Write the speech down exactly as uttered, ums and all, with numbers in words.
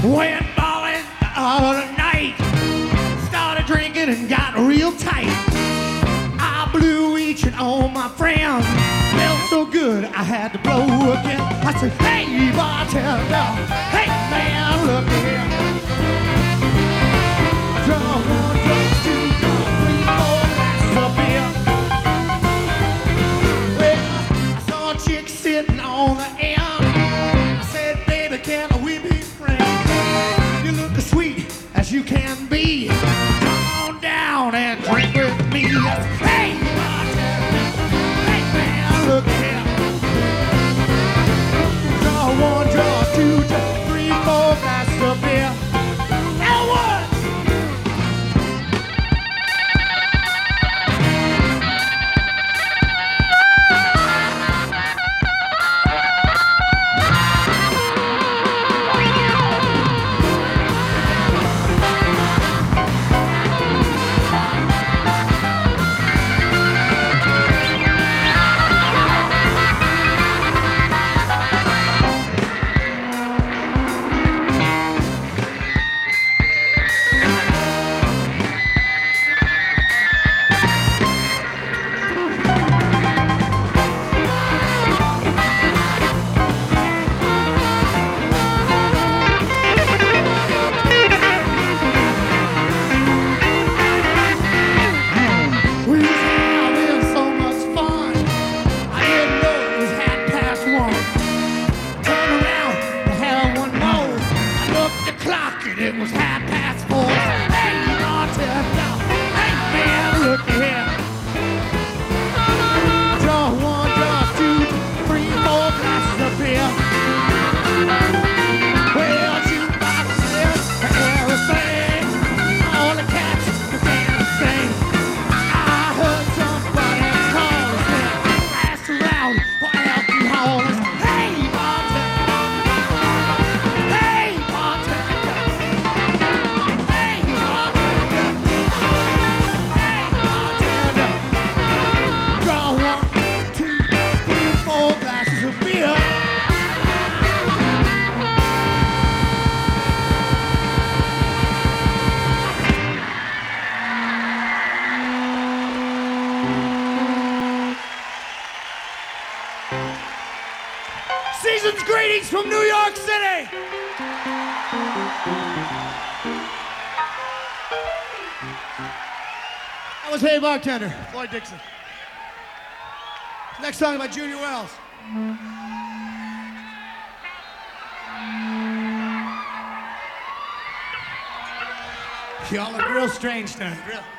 Went ballin' the other night. Started drinking and got real tight. I blew each and all my friends. Felt so good I had to blow again. I said, hey bartender, hey man, look here. Draw one, draw two, draw three, four glasses of beer. Well, I saw a chick sitting on the end. I said, baby, can we be friends? You look as sweet as you can be. Come on down and drink with me. I said, hey bartender, hey man, look here. Draw one, draw two, draw three, four glasses of beer. Now what? It was half past four. Hey, bartender, hey man, look here. Draw one, draw two, three, four glasses of beer. Well, jukebox says everything. All the cats began to sing. I heard somebody call us and asked around for alcohol. Hey, bartender, hey, bartender. Season's greetings from New York City. That was Hey Bartender, Floyd Dixon. Next song by Junior Wells. Y'all look real strange tonight, real.